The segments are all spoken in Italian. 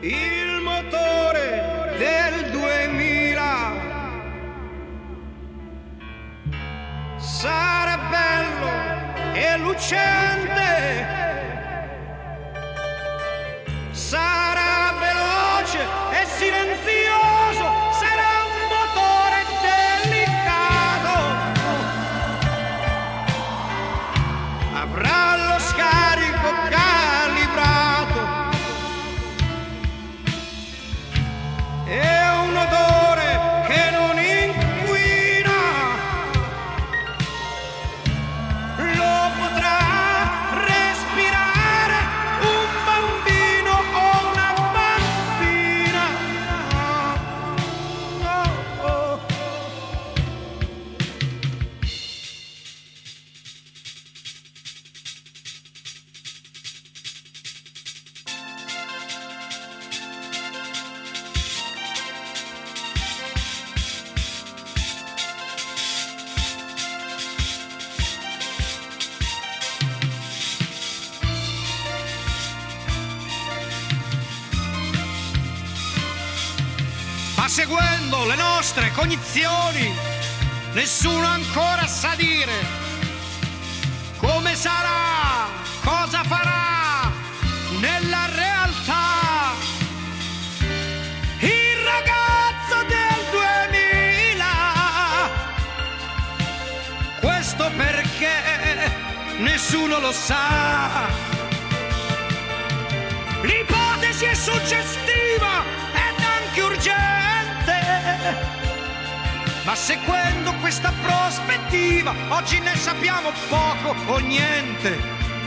il motore del 2000 sarà bello e lucente, sarà veloce e silenzioso, sarà un motore delicato, avrà lo scarico calibrato e un odore che non inquina, lo potrà respirare un bambino o una bambina. Oh, oh. Ma seguendo le nostre cognizioni, nessuno ancora sa dire come sarà, cosa farà nella realtà il ragazzo del 2000. Questo perché nessuno lo sa. L'ipotesi è suggestiva ed anche urgente, ma seguendo questa prospettiva oggi ne sappiamo poco o niente.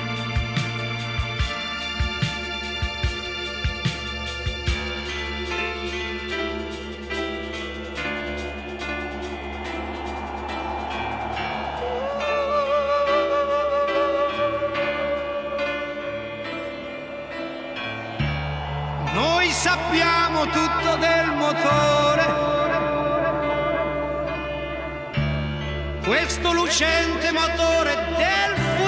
Noi sappiamo tutto del motore, questo lucente motore del